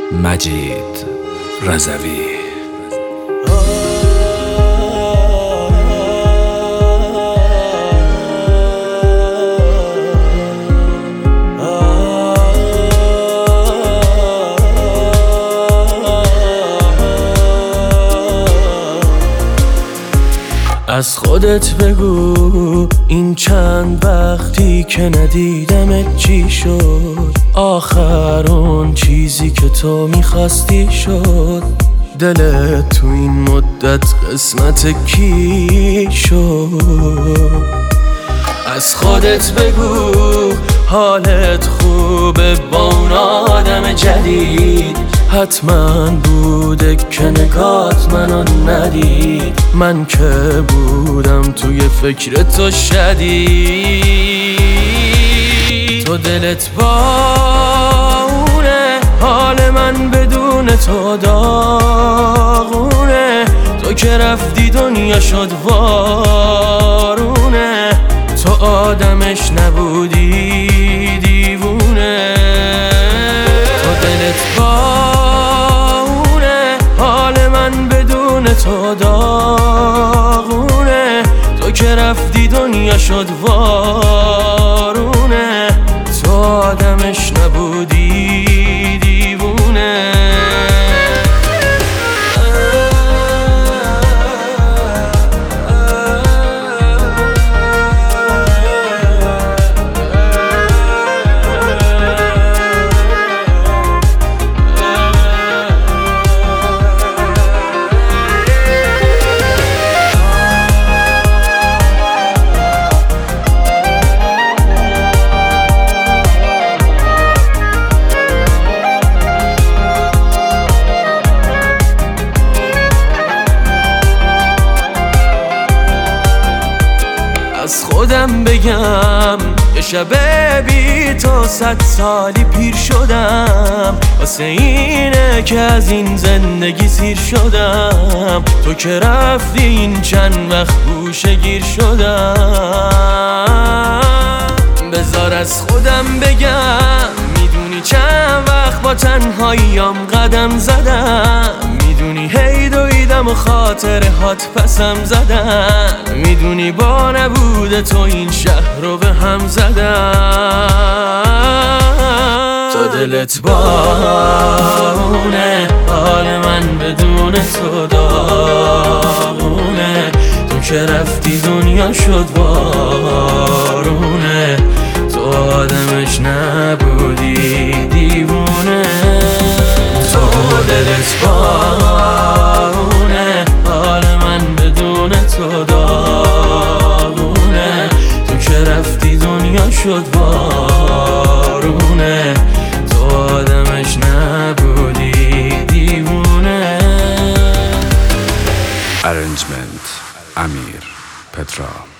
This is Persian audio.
مجید رضوی. از خودت بگو این چند وقتی که ندیدمت چی شد؟ آخر اون چیزی که تو میخواستی شد؟ دلت تو این مدت قسمت کی شد؟ از خودت بگو حالت خوبه با اون آدم جدید؟ حتما بوده که نگات منو ندید. من که بودم توی فکر تو شدید. تو دلت با اونه، حال من بدون تو داغونه. تو که رفتی دنیا شد وارونه. تو آدمش نبودی دیوونه. تو دلت با تو داغونه. تو که رفتی دنیا شد وارونه. تو آدمش نبودی دیوونه. از خودم بگم یه شب بی تو 100 سالی پیر شدم. واسه اینه که از این زندگی سیر شدم. تو که رفتی این چند وقت گوشه گیر شدم. بذار از خودم بگم میدونی چند وقت با تنهاییام قدم زدم. میدونی هی دویدم و خاطرهات پسم زدن. میدونی با نبود تو این شهر رو به هم زدن. تو دلت بارونه، حال من بدون تو داغونه. تو که رفتی دنیا شد بارونه. تو آدمش نبودی دیوونه. تو دلت بارونه، حال من بدون تو داغونه. تو که رفتی دنیا شد بارونه. تو آدمش نبودی دیوونه. Arrangement امیر پترا.